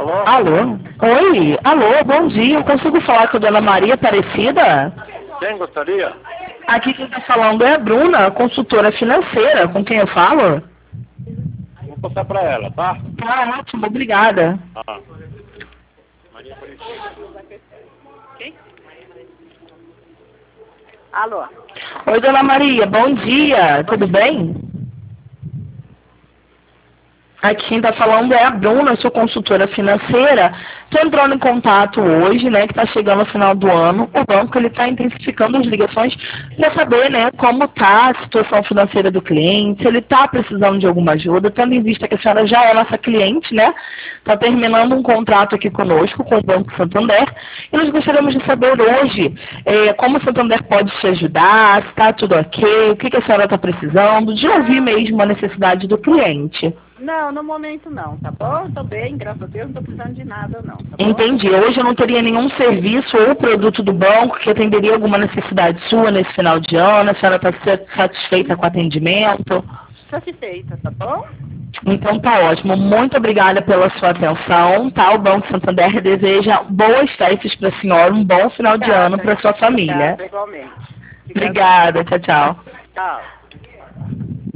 Alô? Alô? Oi? Alô, bom dia. Eu consigo falar com a dona Maria Aparecida? Quem gostaria? Aqui quem está falando é a Bruna, consultora financeira. Com quem eu falo? Vou passar pra ela, tá? Tá, ótimo. Obrigada. Ah. Maria Aparecida. Alô? Oi, dona Maria. Bom dia. Tudo bem? Aqui quem está falando é a Bruna, eu sou consultora financeira. Estou entrando em contato hoje, né, que está chegando no final do ano. O banco ele está intensificando as ligações para saber, né, como está a situação financeira do cliente, se ele está precisando de alguma ajuda, tendo em vista que a senhora já é nossa cliente, né, está terminando um contrato aqui conosco, com o Banco Santander, e nós gostaríamos de saber hoje como o Santander pode te ajudar, se está tudo ok, o que, que a senhora está precisando, de ouvir mesmo a necessidade do cliente. Não, no momento não, tá bom? Tô bem, graças a Deus, não tô precisando de nada não, tá bom? Entendi. Hoje eu não teria nenhum serviço ou produto do banco que atenderia alguma necessidade sua nesse final de ano? A senhora está satisfeita com o atendimento? Satisfeita, tá bom? Então tá ótimo. Muito obrigada pela sua atenção. Tá? O Banco Santander deseja boas festas para a senhora, um bom final de ano para sua família. Obrigada, igualmente. Obrigada. Tchau, tchau. Tchau.